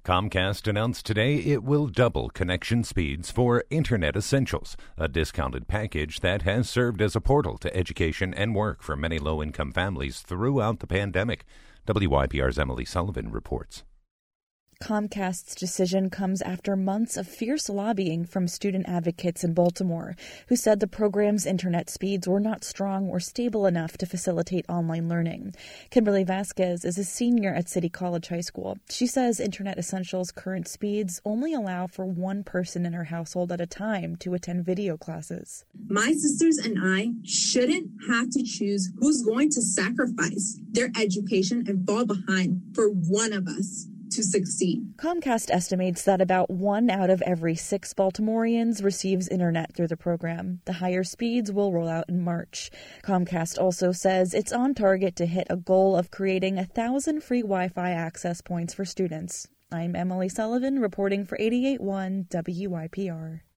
Comcast announced today it will double connection speeds for Internet Essentials, a discounted package that has served as a portal to education and work for many low-income families throughout the pandemic. WYPR's Emily Sullivan reports. Comcast's decision comes after months of fierce lobbying from student advocates in Baltimore, who said the program's internet speeds were not strong or stable enough to facilitate online learning. Kimberly Vasquez is a senior at City College High School. She says Internet Essentials' current speeds only allow for one person in her household at a time to attend video classes. My sisters and I shouldn't have to choose who's going to sacrifice their education and fall behind for one of us to succeed. Comcast estimates that about 1 out of every 6 Baltimoreans receives internet through the program. The higher speeds will roll out in March. Comcast also says it's on target to hit a goal of creating 1,000 free Wi-Fi access points for students. I'm Emily Sullivan reporting for 88.1 WYPR.